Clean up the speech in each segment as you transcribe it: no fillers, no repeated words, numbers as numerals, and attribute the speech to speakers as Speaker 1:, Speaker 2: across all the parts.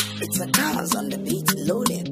Speaker 1: It's a cars on the beat loaded.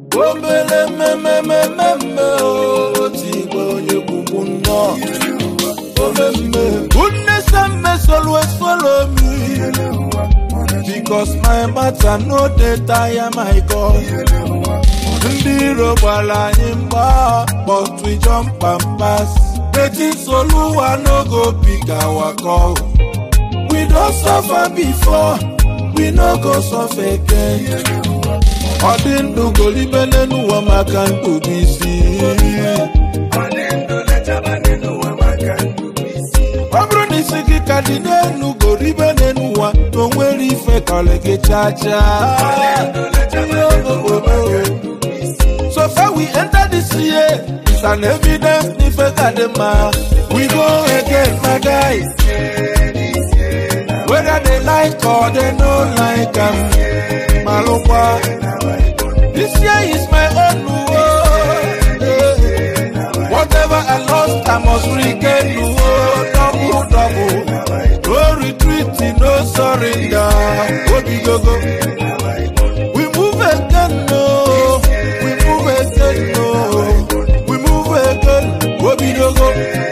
Speaker 2: Goodness and mercy always follow me, because my matter no dey tire my God. Ndiro bala imba, but we jump and pass. Betting Soluwa no go pick our call. We don't suffer before, we no go suffer again. Odindu go libene nuwa makantu bisi. Odindu lechaba nuwa makantu bisi. Obro nisiki kadine nu go libene nuwa tongweri fe kalege chacha. Odindu lechaba nuwa makantu bisi. So far we enter this year, it's an evidence nife kadema. We go again, my guys. Whether they like or they don't like us, Malokwa. This year is my own world. Whatever I lost, I must regain. Double, double. No retreat, no surrender. Go. We move again, no. We move again, no. We move again. Go.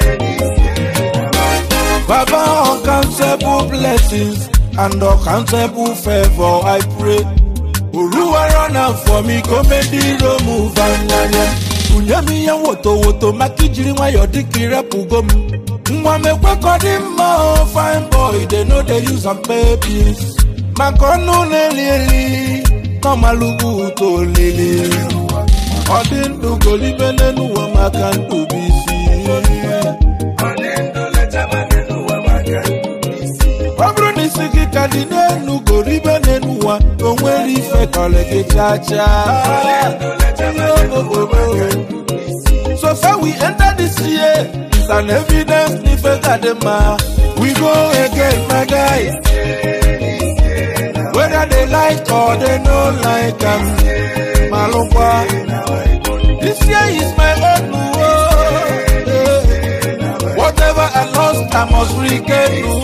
Speaker 2: Baba, uncountable blessings and uncountable favor, I pray. Uruwa run out for me, comedy don't move and Unyami ya woto makijiri wa yodikira pugom. Mwame kwa kodima, fine boy, they know they use some babies. Makono lili, kama lugu to lili. Odindu golibene nuwa makantu bisi. Obro nisiki kadine nu go ribene nuwa tongweri fe kalege chacha. So far we enter this year, it's an evidence nife kadema. We go again, my guys. Whether they like or they don't like us, Malokwa. This year is my own world. Whatever I lost, I must regain.